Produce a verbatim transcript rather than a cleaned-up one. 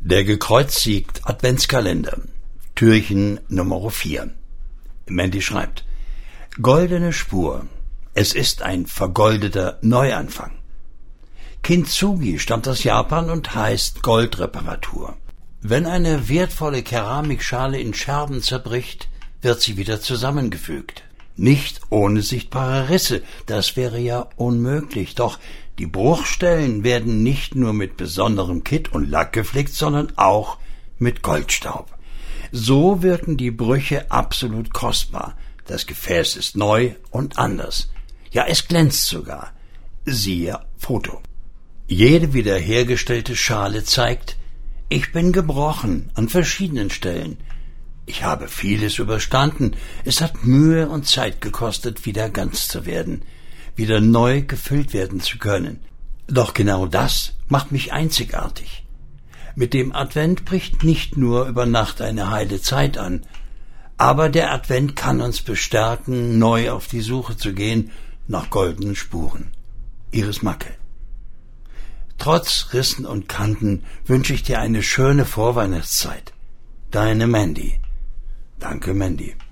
Der gekreuzigt Adventskalender, Türchen Nummer vier. Mandy schreibt: Goldene Spur. Es ist ein vergoldeter Neuanfang. Kintsugi stammt aus Japan und heißt Goldreparatur. Wenn eine wertvolle Keramikschale in Scherben zerbricht, wird sie wieder zusammengefügt. Nicht ohne sichtbare Risse, das wäre ja unmöglich, doch die Bruchstellen werden nicht nur mit besonderem Kitt und Lack geflickt, sondern auch mit Goldstaub. So wirken die Brüche absolut kostbar. Das Gefäß ist neu und anders. Ja, es glänzt sogar. Siehe Foto. Jede wiederhergestellte Schale zeigt: Ich bin gebrochen an verschiedenen Stellen. Ich habe vieles überstanden. Es hat Mühe und Zeit gekostet, wieder ganz zu werden, wieder neu gefüllt werden zu können. Doch genau das macht mich einzigartig. Mit dem Advent bricht nicht nur über Nacht eine heile Zeit an, aber der Advent kann uns bestärken, neu auf die Suche zu gehen nach goldenen Spuren. Iris Macke. Trotz Rissen und Kanten wünsche ich dir eine schöne Vorweihnachtszeit. Deine Mandy. Danke, Mandy.